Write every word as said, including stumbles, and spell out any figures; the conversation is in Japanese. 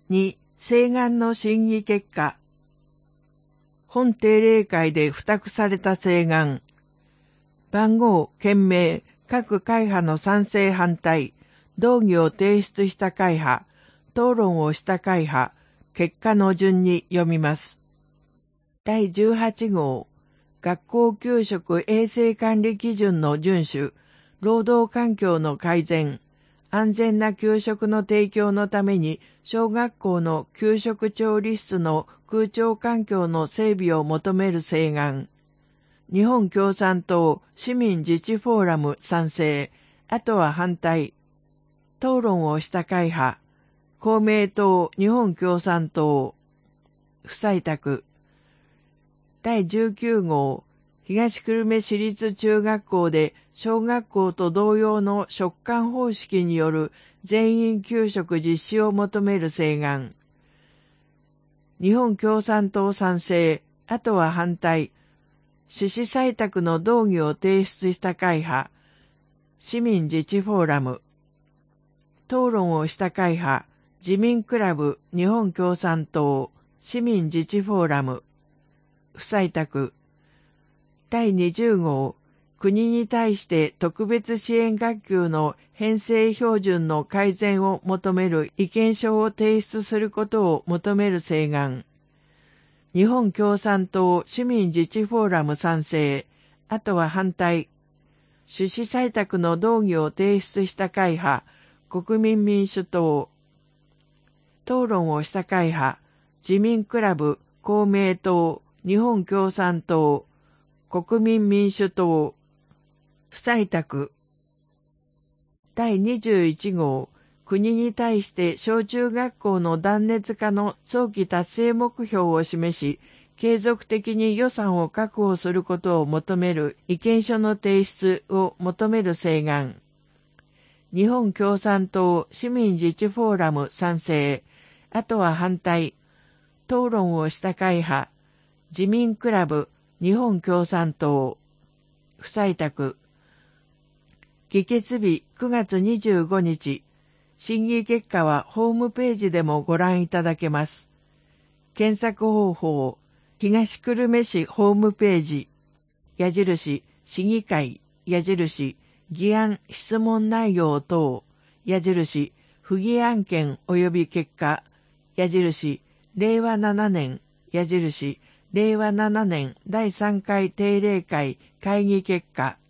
に、請願の審議結果。本定例会で付託された請願。番号、件名、各会派の賛成反対、動議を提出した会派、討論をした会派、結果の順に読みます。だいじゅうはち号、学校給食衛生管理基準の遵守、労働環境の改善、安全な給食の提供のために小学校の給食調理室の空調環境の整備を求める請願。日本共産党市民自治フォーラム賛成、あとは反対。討論をした会派、公明党日本共産党。不採択。だいじゅうきゅう号、東久留米市立中学校で小学校と同様の食管方式による全員給食実施を求める請願。日本共産党賛成、あとは反対。趣旨採択の動議を提出した会派、市民自治フォーラム。討論をした会派、自民クラブ日本共産党、市民自治フォーラム。不採択。だいにじゅう号、国に対して特別支援学級の編成標準の改善を求める意見書を提出することを求める請願。日本共産党市民自治フォーラム賛成、あとは反対。趣旨採択の動議を提出した会派、国民民主党。討論をした会派、自民クラブ公明党日本共産党。国民民主党。不採択。だいにじゅういち号、国に対して小中学校の断熱化の早期達成目標を示し、継続的に予算を確保することを求める意見書の提出を求める請願。日本共産党市民自治フォーラム賛成、あとは反対。討論をした会派、自民クラブ日本共産党。不採択。議決日くがつにじゅうごにち。審議結果はホームページでもご覧いただけます。検索方法、東久留米市ホームページ、矢印、市議会、矢印、議案、質問内容等、矢印、不議案件及び結果、矢印、れいわななねん、矢印、れいわななねんだいさんかい定例会会議結果、